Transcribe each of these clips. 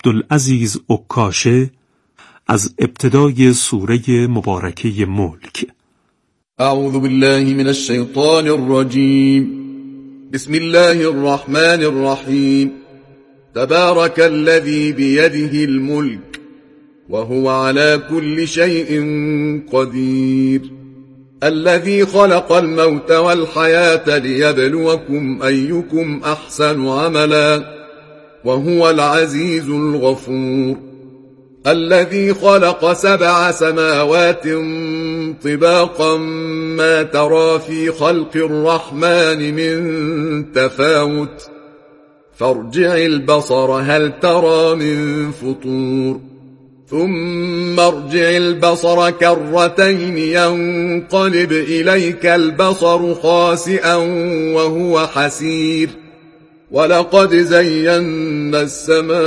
عبدالعزیز عکاشه از ابتدای سوره مبارکه ملک. اعوذ بالله من الشیطان الرجیم. بسم الله الرحمن الرحیم. تبارك الذي بيده الملك وهو على كل شيء قدير الذي خلق الموت والحياة ليبلوكم أيكم أحسن عملا وهو العزيز الغفور الذي خلق 7 سماوات طباقا ما ترى في خلق الرحمن من تفاوت فارجع البصر هل ترى من فطور ثم ارجع البصر كرتين ينقلب إليك البصر خاسئا وهو حسير ولقد زينا السماء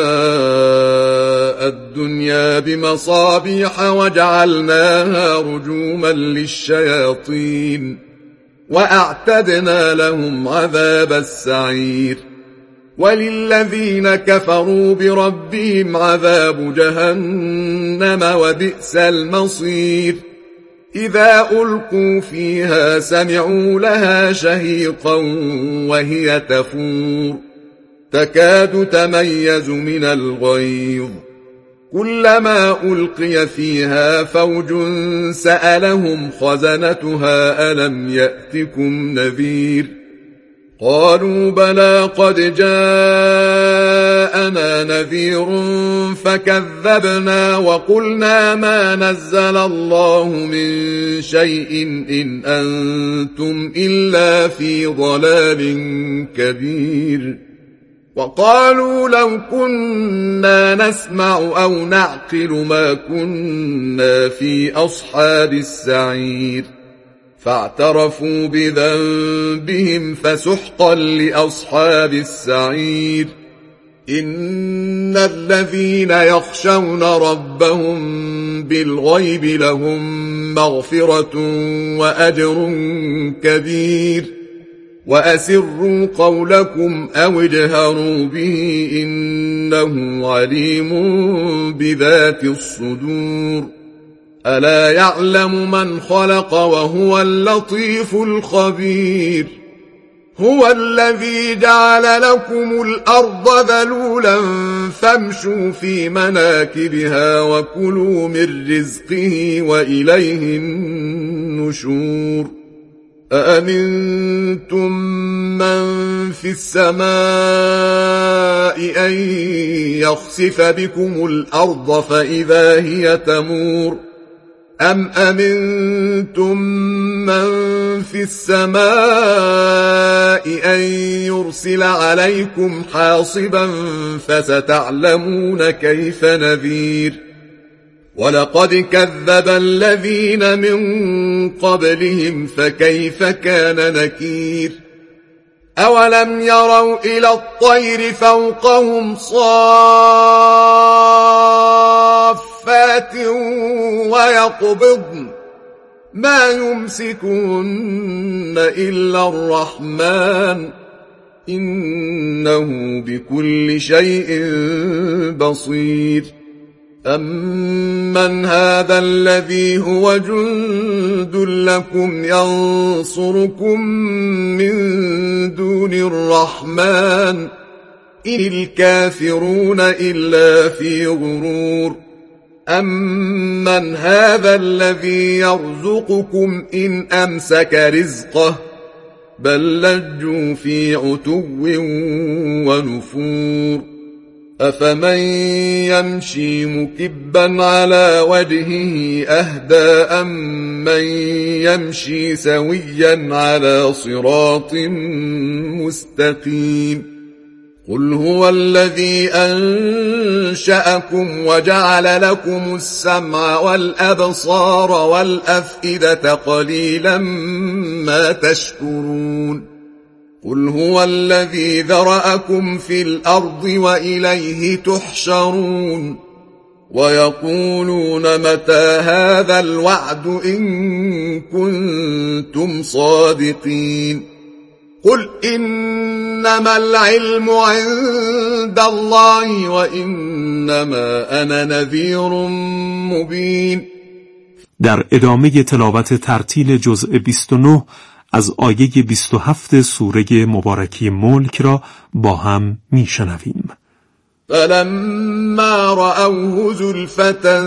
الدنيا بمصابيح وجعلناها رجوما للشياطين وأعتدنا لهم عذاب السعير وللذين كفروا بربهم عذاب جهنم وبئس المصير إذا ألقوا فيها سمعوا لها شهيقا وهي تفور تكاد تميز من الغيظ كلما ألقي فيها فوج سألهم خزنتها ألم يأتكم نذير قالوا بلى قد جاءنا نذير فكذبنا وقلنا ما نزل الله من شيء إن أنتم إلا في ضلال كبير وقالوا لو كنا نسمع أو نعقل ما كنا في أصحاب السعير فاعترفوا بذنبهم فسحقا لأصحاب السعير إن الذين يخشون ربهم بالغيب لهم مغفرة وأجر كبير وأسروا قولكم أو اجهروا به إنه عليم بذات الصدور ألا يعلم من خلق وهو اللطيف الخبير هو الذي جعل لكم الأرض ذلولا فامشوا في مناكبها وكلوا من رزقه وإليه النشور أأمنتم من في السماء أن يخسف بكم الأرض فإذا هي تمور أم أمنتم من في السماء أن يرسل عليكم حاصبا فستعلمون كيف نذير ولقد كذب الذين من قبلهم فكيف كان نكير أولم يروا إلى الطير فوقهم صافات ويقبضن ما يمسكن إلا الرحمن إنه بكل شيء بصير أمن هذا الذي هو جند لكم ينصركم من دون الرحمن إن الكافرون إلا في غرور أمن هذا الذي يرزقكم إن أمسك رزقه بل لجوا في عتو ونفور أفمن يمشي مكبا على وجهه أهدى أمن يمشي سويا على صراط مستقيم قل هو الذي أنشأكم وجعل لكم السمع والأبصار والأفئدة قليلا ما تشكرون قل هو الذي ذرأكم في الأرض وإليه تحشرون ويقولون متى هذا الوعد إن كنتم صادقين قل إنما العلم عند الله وإنما أنا نذير مبین. در ادامه تلاوت ترتیل جزء 29 از آیه 27 سوره مبارکه ملک را با هم میشنویم. فلما رأوه زلفة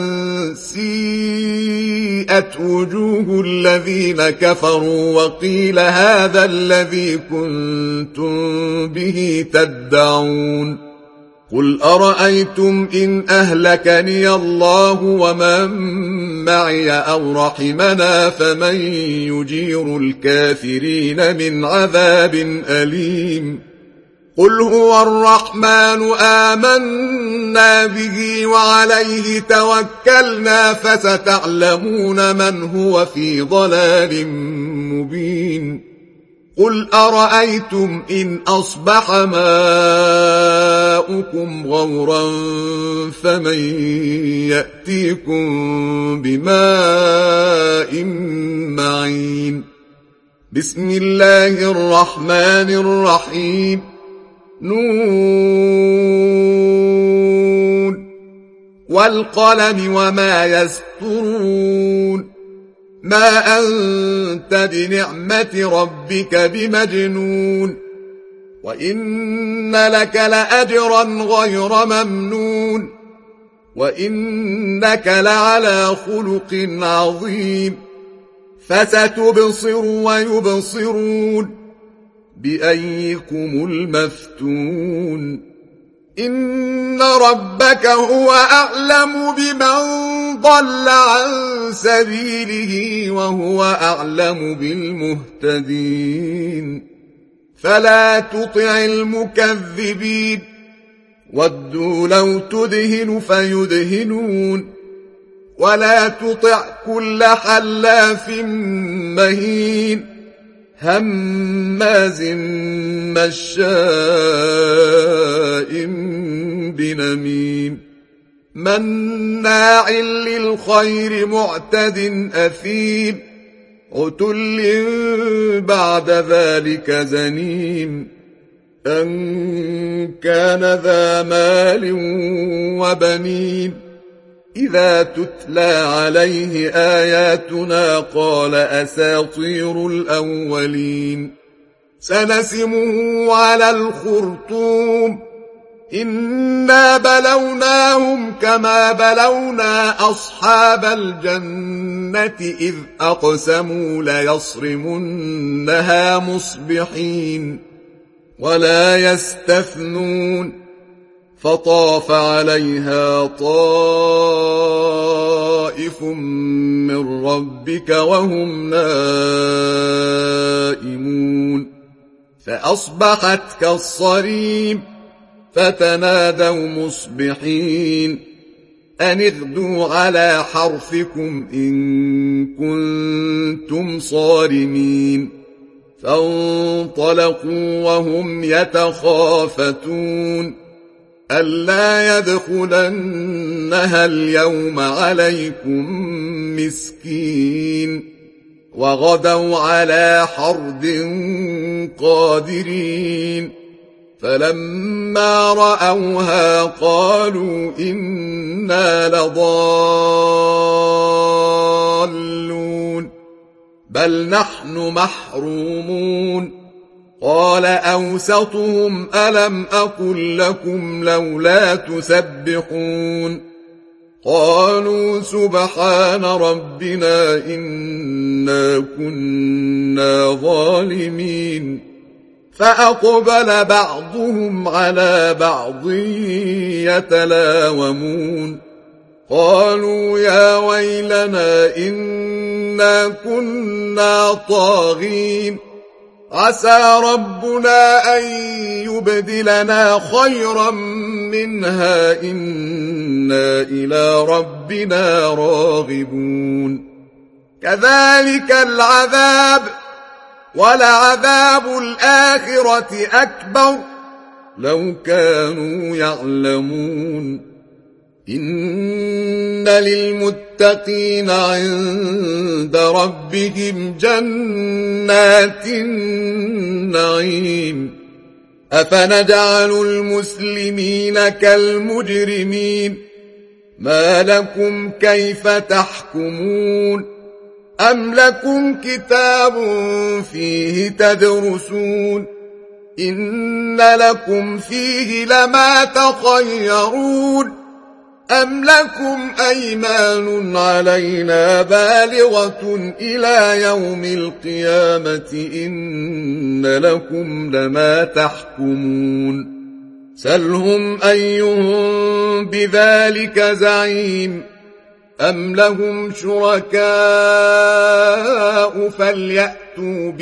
سیئت وجوه الذين كفروا وقيل هذا الذي كنتم به تدعون قل أرأيتم إن أهلكني الله ومن معي أو رحمنا فمن يجير الكافرين من عذاب أليم قل هو الرحمن آمنا به وعليه توكلنا فستعلمون من هو في ضلال مبين قل أرأيتم إن أصبح ماؤكم غورا فمن يأتيكم بماء معين بسم الله الرحمن الرحيم نون والقلم وما يسطرون ما أنت بنعمة ربك بمجنون وإن لك لأجرا غير ممنون وإنك لعلى خلق عظيم فستبصر ويبصرون بأيكم المفتون إن ربك هو أعلم بمن ضل عن سبيله وهو أعلم بالمهتدين فلا تطع المكذبين ودوا لو تدهن فيدهنون ولا تطع كل حلاف مهين هماز مشاء بنميم مناع للخير معتد أثيم عتل بعد ذلك زنيم أن كان ذا مال وبنين إذا تتلى عليه آياتنا قال أساطير الأولين سنسمه على الخرطوم إنا بلوناهم كما بلونا أصحاب الجنة إذ أقسموا ليصرمنها مصبحين ولا يستثنون فطاف عليها طائف من ربك وهم نائمون فأصبحت كالصريم فتنادوا مصبحين أن اغدوا على حرثكم إن كنتم صارمين فانطلقوا وهم يتخافتون ألا يدخلنها اليوم عليكم مسكين وغدوا على حرد قادرين فلما رأوها قالوا إنا لضالون بل نحن محرومون قال أوسطهم ألم أقل لكم لولا تسبحون قالوا سبحان ربنا إنا كنا ظالمين فأقبل بعضهم على بعض يتلاومون قالوا يا ويلنا إنا كنا طاغين عسى ربنا أن يبدلنا خيرا منها إنا إلى ربنا راغبون كذلك العذاب ولعذاب الآخرة أكبر لو كانوا يعلمون إن للمتقين عند ربهم جنات النعيم أفنجعل المسلمين كالمجرمين ما لكم كيف تحكمون أم لكم كتاب فيه تدرسون إن لكم فيه لما تخيرون أم لكم أيمان علينا بالغة إلى يوم القيامة إن لكم لما تحكمون سلهم أيهم بذلك زعيم أم لهم شركاء فليأتوا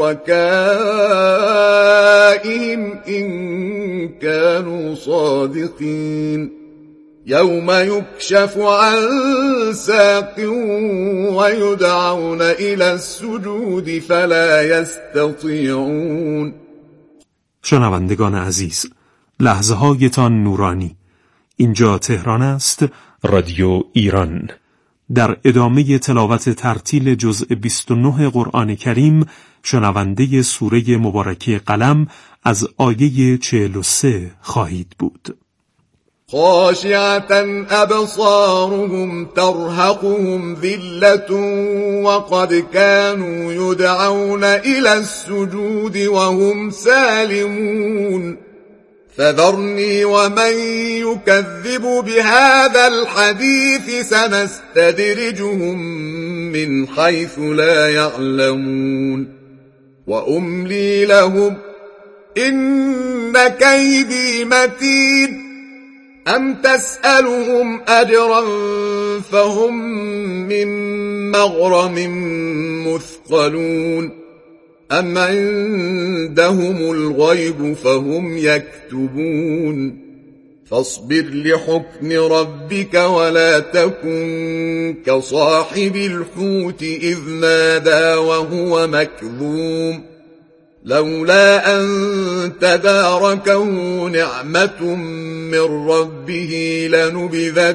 بشركائهم إن كانوا صادقين يوم يكشف عن ساق ويدعون إلى السجود فلا يستطيعون. شنوندگان عزیز، لحظه هایتان نورانی. اینجا تهران است، رادیو ایران. در ادامه تلاوت ترتیل جزء 29 قرآن کریم شنونده سوره مبارکه قلم از آیه 43 خواهید بود. خاشعة أبصارهم ترهقهم ذلة وقد كانوا يدعون إلى السجود وهم سالمون فذرني ومن يكذب بهذا الحديث سنستدرجهم من حيث لا يعلمون وأملي لهم إن كيدي متين أم تسألهم أجرا فهم من مغرم مثقلون أم عندهم الغيب فهم يكتبون فاصبر لحكم ربك ولا تكن كصاحب الحوت إذ نادى وهو مكظوم لولا أن تداركه نعمة من ربه لنبذ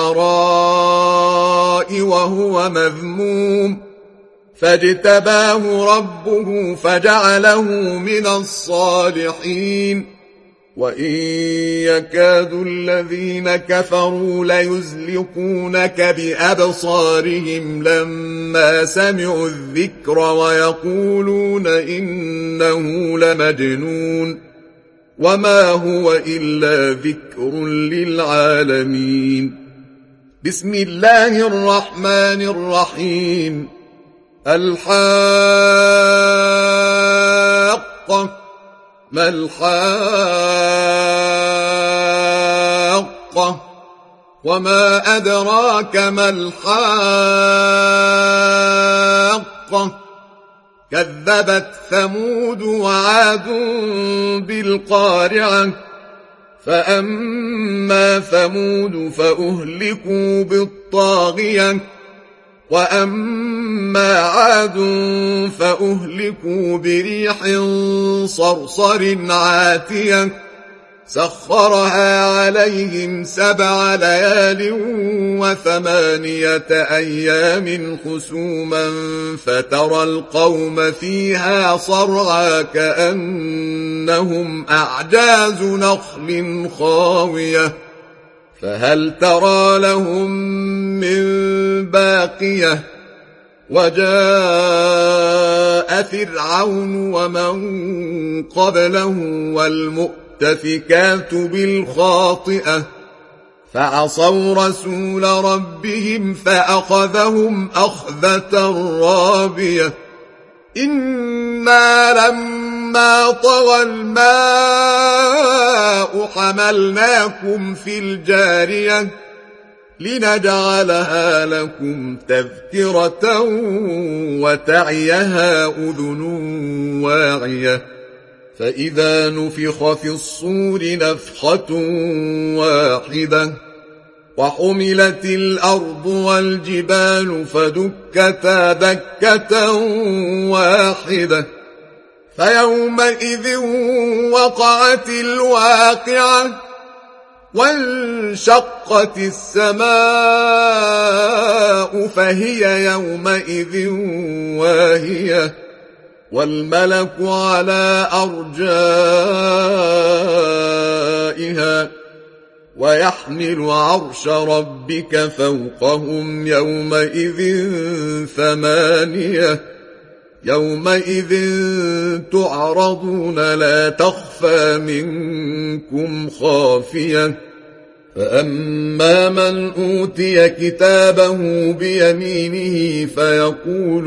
بالعراء وهو مذموم فاجتباه ربه فجعله من الصالحين وإن يكاد الذين كفروا ليزلقونك بأبصارهم لما سمعوا الذكر ويقولون إنه لمجنون وما هو إلا ذكر للعالمين بسم الله الرحمن الرحيم الحاقة ما الحاقة وما أدراك ما الحاقة كذبت ثمود وعاد بالقارعة فأما ثمود فأهلكوا بالطاغية وأما عاد فأهلكوا بريح صرصر عاتية سخرها عليهم 7 ليال و8 أيام حسوما فترى القوم فيها صرعى كأنهم أعجاز نخل خاوية فهل ترى لهم من باقية وجاء فرعون ومن قبله والمؤتفكات بالخاطئة فعصوا رسول ربهم فأخذهم أخذة رابية إنا لما طغى الماء حملناكم في الجارية لنجعلها لكم تذكرة وتعيها أذن واعية فإذا نفخ في الصور نفخة واحدة وحملت الأرض والجبال فدكتا دكة واحدة فيومئذ وقعت الواقعة وانشقت السماء فهي يومئذ واهية والملك على أرجائها ويحمل عرش ربك فوقهم يومئذ ثمانية يومئذ تعرضون لا تخفى منكم خافية فأما من أوتي كتابه بيمينه فيقول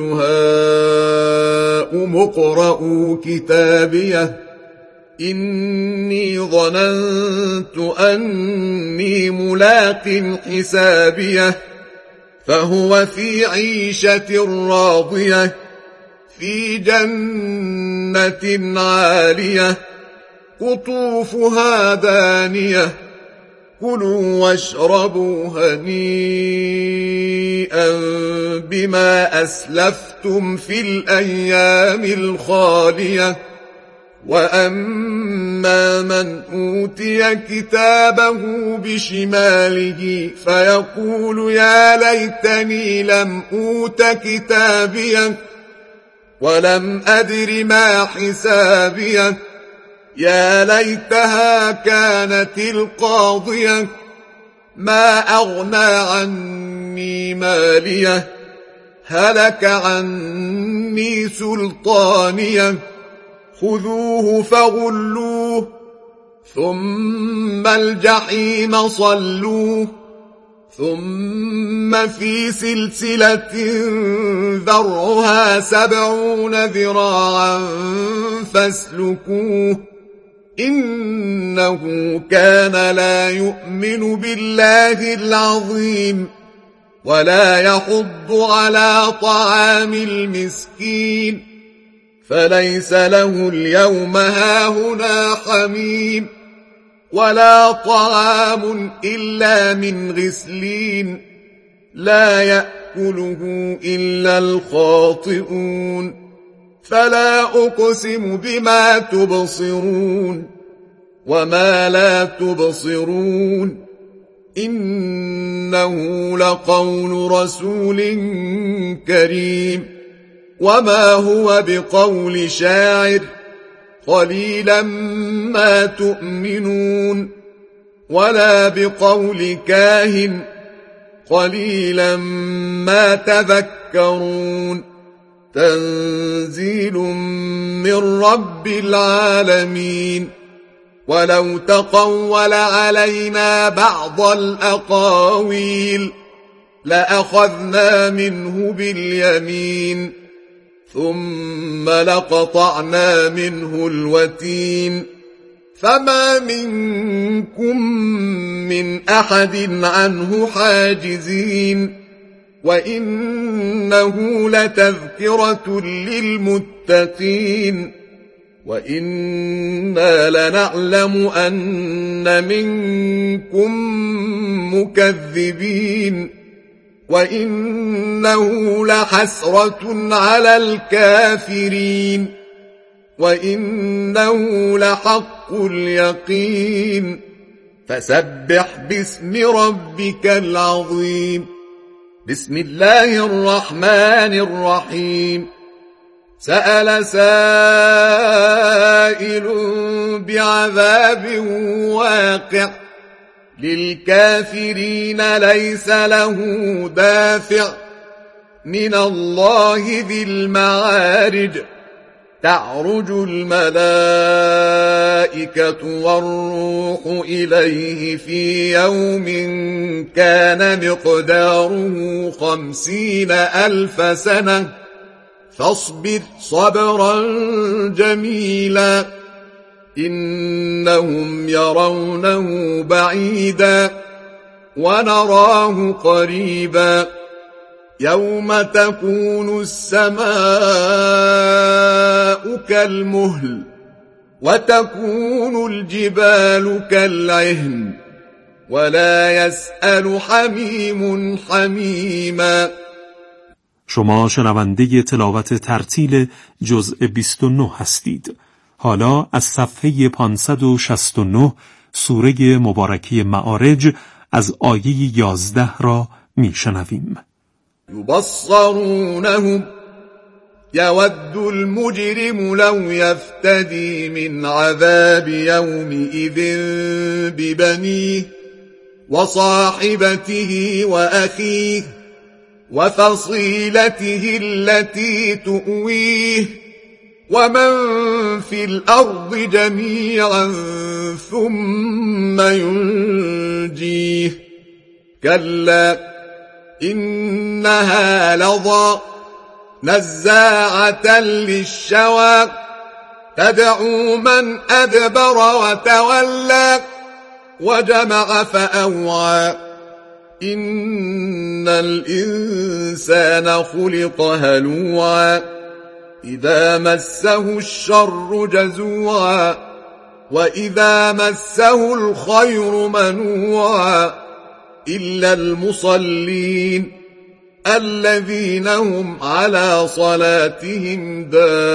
هاؤم اقرءوا كتابيه إني ظننت أني ملاق حسابيه فهو في عيشة راضية في جنة عالية قطوفها دانية كلوا واشربوا هنيئا بما أسلفتم في الأيام الخالية وأما من أوتي كتابه بشماله فيقول يا ليتني لم أوت كتابيه ولم أدر ما حسابيه يا ليتها كانت القاضية ما أغنى عني ماليه هلك عني سلطانيه خذوه فغلوه ثم الجحيم صلوه ثم في سلسلة ذرعها 70 ذراعا فاسلكوه إنه كان لا يؤمن بالله العظيم ولا يحض على طعام المسكين فليس له اليوم هاهنا حميم ولا طعام إلا من غسلين لا يأكله إلا الخاطئون فلا أقسم بما تبصرون وما لا تبصرون إنه لقول رسول كريم وما هو بقول شاعر قليلا ما تؤمنون ولا بقول كاهن قليلا ما تذكرون تنزيل من رب العالمين ولو تقول علينا بعض الأقاويل لأخذنا منه باليمين ثم لقطعنا منه الوتين فما منكم من أحد عنه حاجزين وإنه لتذكرة للمتقين وإنا لنعلم أن منكم مكذبين وإنه لحسرة على الكافرين وإنه لحق اليقين فسبح باسم ربك العظيم بسم الله الرحمن الرحيم سأل سائل بعذاب واقع للكافرين ليس له دافع من الله ذي المعارج تعرج الملائكة والروح إليه في يوم كان مقداره 50,000 سنة فاصبر صبرا جميلا إنهم يرونه بعيدا ونراه قريبا يوم تكون السماء كالمهل وتكون الجبال كالعهن ولا يسأل حميم حمیما. شما شنونده تلاوت ترتیل جزء 29 هستید. حالا از صفحه 569 سوره مبارکی معارج از آیه 11 را میشنویم. یبصرونهم يود المجرم لو يفتدي من عذاب يومئذ ببنيه وصاحبته وأخيه وفصيلته التي تؤويه ومن في الأرض جميعا ثم ينجيه كلا إنها لظى نزاعة للشوى تدعو من أدبر وتولى وجمع فأوعى إن الإنسان خلق هلوعا إذا مسه الشر جزوعا وإذا مسه الخير منوعا إلا المصلين الذين هم على صلاتهم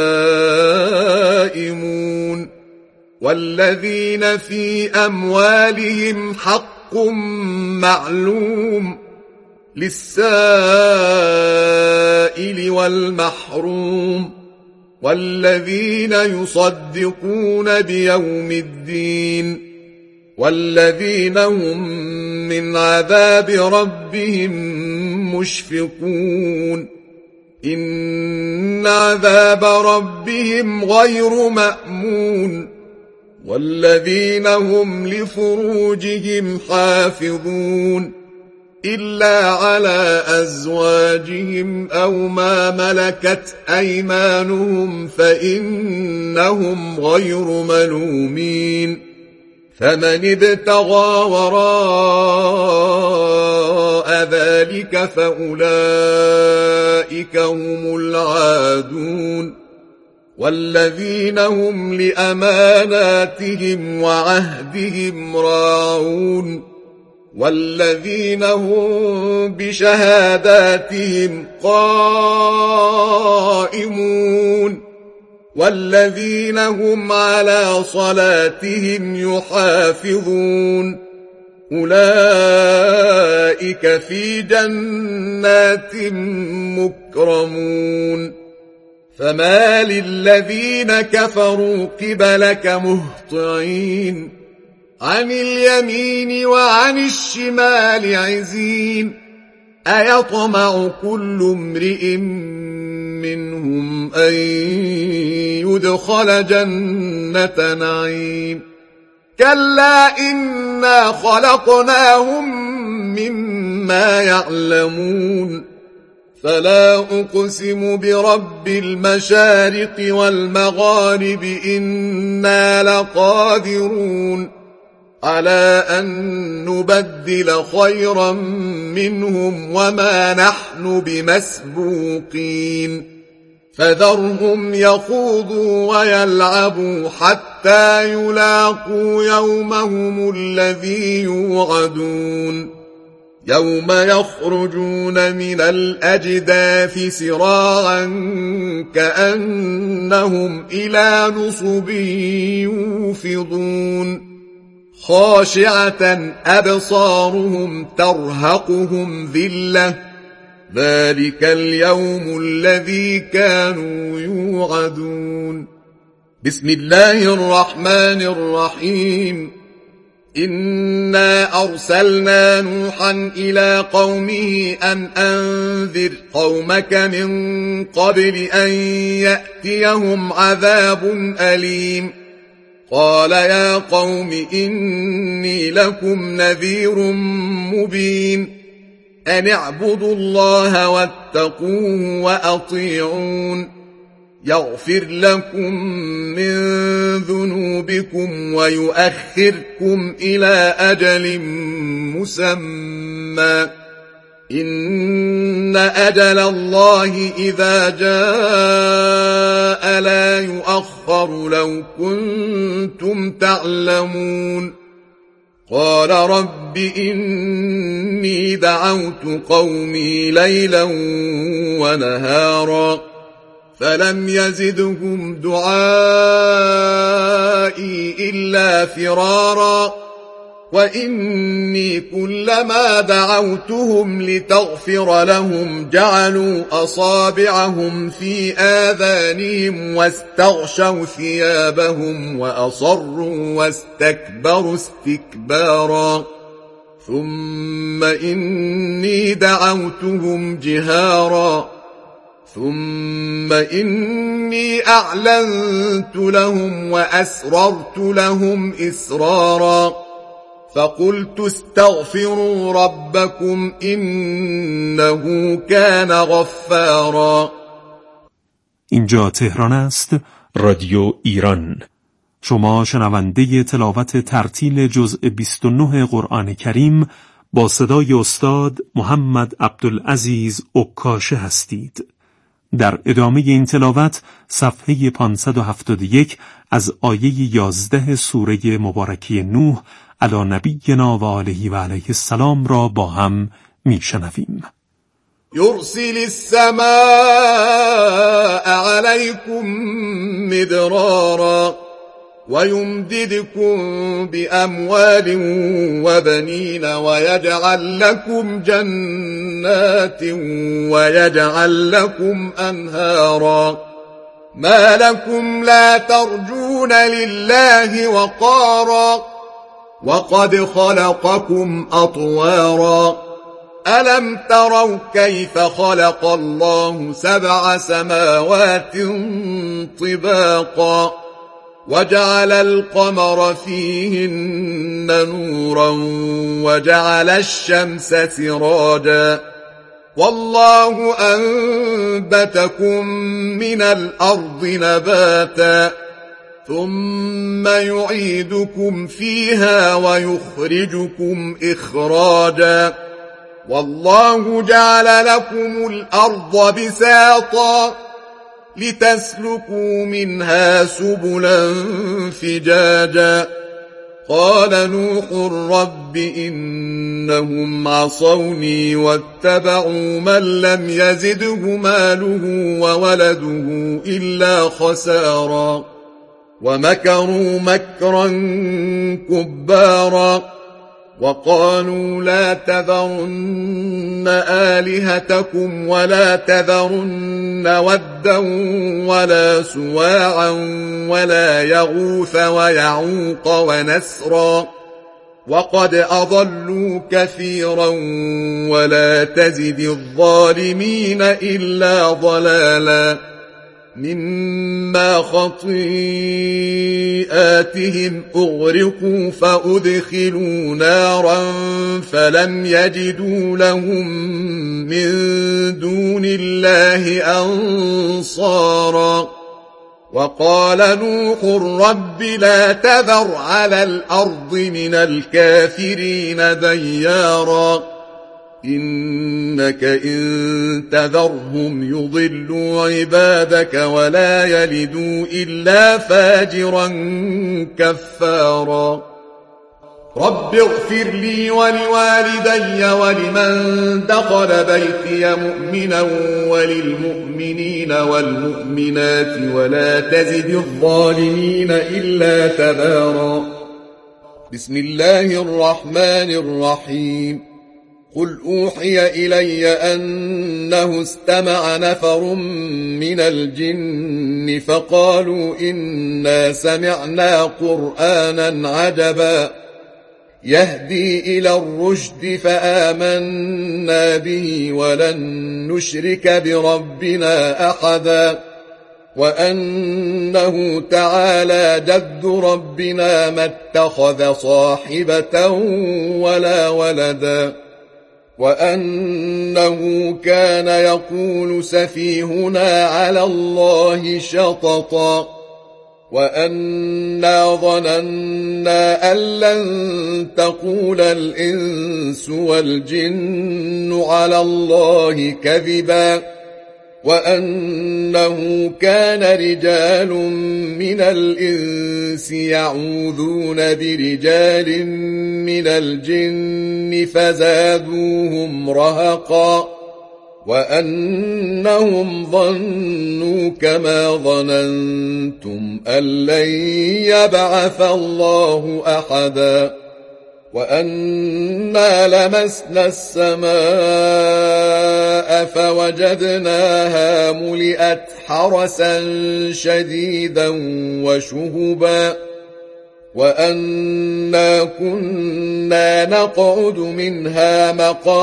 دائمون والذين في أموالهم حق معلوم للسائل والمحروم والذين يصدقون بيوم الدين والذين هم من عذاب ربهم مشفقون إن عذاب ربهم غير مأمون والذين هم لفروجهم حافظون إلا على أزواجهم أو ما ملكت أيمانهم فإنهم غير ملومين فمن ابتغى وراء ذلك فأولئك هم العادون والذين هم لأماناتهم وعهدهم راعون والذين هم بشهاداتهم قائمون والذين هم على صلاتهم يحافظون أولئك في جنات مكرمون فما للذين كفروا قبلك مهطعين عن اليمين وعن الشمال عزين أيطمع كل امرئ منهم أن يدخل جنة نعيم كلا إنا خلقناهم مما يعلمون فلا أقسم برب المشارق والمغارب إنا لقادرون على أن نبدل خيرا منهم وما نحن بمسبوقين فذرهم يخوضوا ويلعبوا حتى يلاقوا يومهم الذي يوعدون يوم يخرجون من الأجداث سراعا كأنهم إلى نصب يوفضون خاشعة أبصارهم ترهقهم ذلة ذلك اليوم الذي كانوا يوعدون بسم الله الرحمن الرحيم إنا أرسلنا نوحا إلى قومه أن أنذر قومك من قبل أن يأتيهم عذاب أليم قال يا قوم إني لكم نذير مبين أن اعبدوا الله واتقوه وأطيعون يغفر لكم من ذنوبكم ويؤخركم إلى أجل مسمى إن أجل الله إذا جاء لا يؤخر لو كنتم تعلمون قال رب إني دعوت قومي ليلا ونهارا فلم يزدهم دعائي إلا فرارا وإني كلما دعوتهم لتغفر لهم جعلوا أصابعهم في آذانهم واستغشوا ثيابهم وأصروا واستكبروا استكبارا ثم إني دعوتهم جهارا ثم إني أعلنت لهم وأسررت لهم إسرارا فقلت استغفروا ربكم إنه كان غفارا. اینجا تهران است، رادیو ایران. شما شنونده تلاوت ترتیل جزء 29 قرآن کریم با صدای استاد محمد عبدالعزیز عکاشه هستید. در ادامه این تلاوت صفحه 571 از آیه 11 سوره مبارکی نوح علی نبینا و آله و علیه السلام را با هم میشنویم. يرسل السماء عليكم مدرارا ويمددكم بأموال وبنين ويجعل لكم جنات ويجعل لكم أنهارا ما لكم لا ترجون لله وقارا وقد خلقكم أطوارا ألم تروا كيف خلق الله 7 سماوات طباقا وجعل القمر فيهن نورا وجعل الشمس سراجا والله أنبتكم من الأرض نباتا ثم يعيدكم فيها ويخرجكم إخراجا والله جعل لكم الأرض بساطا لتسلكوا منها سبلا فجاجا قال نوح رب إنهم عصوني واتبعوا من لم يزده ماله وولده إلا خسارا ومكروا مكرا كبارا وقالوا لا تذرن آلهتكم ولا تذرن ودا ولا سواعا ولا يغوث ويعوق ونسرا وقد أضلوا كثيرا ولا تزد الظالمين إلا ضلالا مما خطيئاتهم أغرقوا فأدخلوا نارا فلم يجدوا لهم من دون الله أنصارا وقال نوح رب لا تذر على الأرض من الكافرين ديارا إنك إن تذرهم يضلوا عبادك ولا يلدوا إلا فاجرا كفارا رب اغفر لي ولوالدي ولمن دخل بيتي مؤمنا وللمؤمنين والمؤمنات ولا تزد الظالمين إلا تبارا بسم الله الرحمن الرحيم قل أوحي إلي أنه استمع نفر من الجن فقالوا إنا سمعنا قرآنا عجبا يهدي إلى الرشد فآمنا به ولن نشرك بربنا أحدا وأنه تعالى جد ربنا ما اتخذ صاحبة ولا ولدا وأنه كان يقول سفيهنا على الله شططا وأنا ظننا أن لن تقول الإنس والجن على الله كذبا وأنه كان رجال من الإنس يعوذون برجال من الجن فزادوهم رهقا وأنهم ظنوا كما ظننتم أن لن يبعث الله أحدا وأنا لمسنا السماء فوجدناها ملئت حرسا شديدا وشهبا وأنا كنا نقعد منها مقاعد